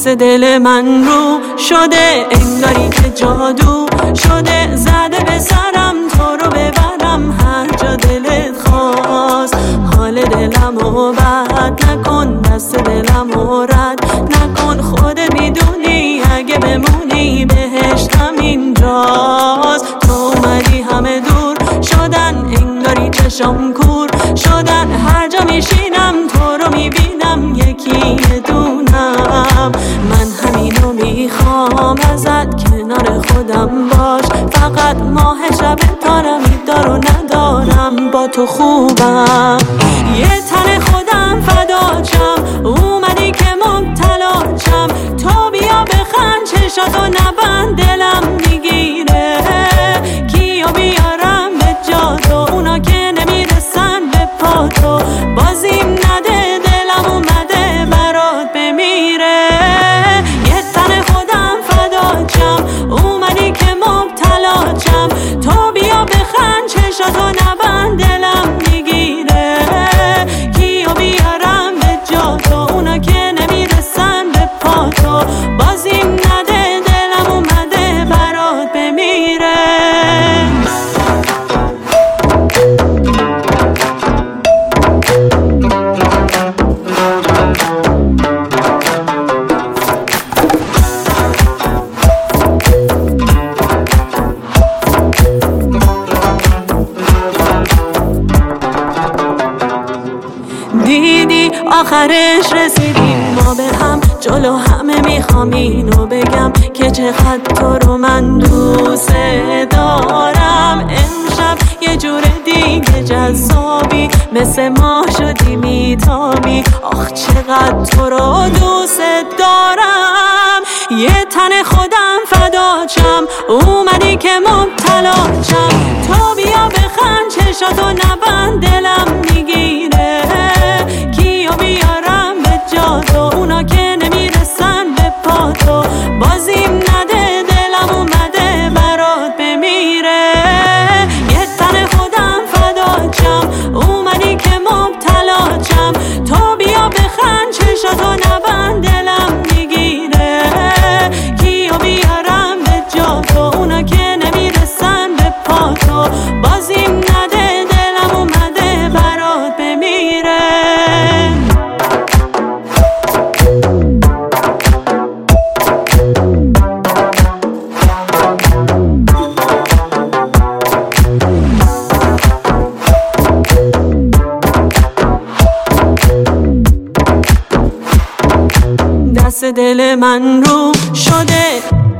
دست دل من رو شده انگاری که جادو شده، زده به سرم تو رو ببرم هر جا دلت خواست. حال دلمو بد نکن، دست دلمو رد نکن، خودت میدونی اگه بمونی بهشتم اینجاست. تو اومدی همه دور شدن انگاری چشم کور شدن، هر جا میشینم تو رو میبینم یکی دونم. من همینو میخوام ازت کنار خودم باش، فقط ماه شب تارم دارو ندارم با تو خوبم. یه تن خودم فداچم اومدی که مبتلا چم، تو بیا بخند چشاتو نبند دلم میگیره، کیو بیارم به جا تو اونا که نمیرسن به پا تو، بازیم نده دلم اومده برات بمیره. یه تن خودم فداچم اومدی که مبتلا چم، تو بیا بخند چشاتو نبند دلم میگیره، کیو بیارم به جا تو اونا که نمیرسن به پا تو، بازیم نده دلم اومده برات بمیره. دیدی آخرش رسیدیم ما به هم، جلو همه میخوام اینو بگم که چقدر تو رو من دوست دارم. امشب یه جور دیگه جذابی، مثل ما شدی میتابی، آخ چقدر تو رو دوست دارم. یه تن خودم فداچم اومدی که مبتلا چم، تو بیا بخند چشاتو نبند دلم میگیره، کیو بیارم به جا تو اونا که نمیرسن به پا تو، بازیم نده دلم اومده برات بمیره. یه تن خودم فداچم اومدی که مبتلا چم، تو بیا بخند چشاتو نبند دلم میگیره، کیو بیارم به جا تو اونا که نمیرسن به پا تو، بازیم نده دلم اومده برات بمیره. دست دل من رو شده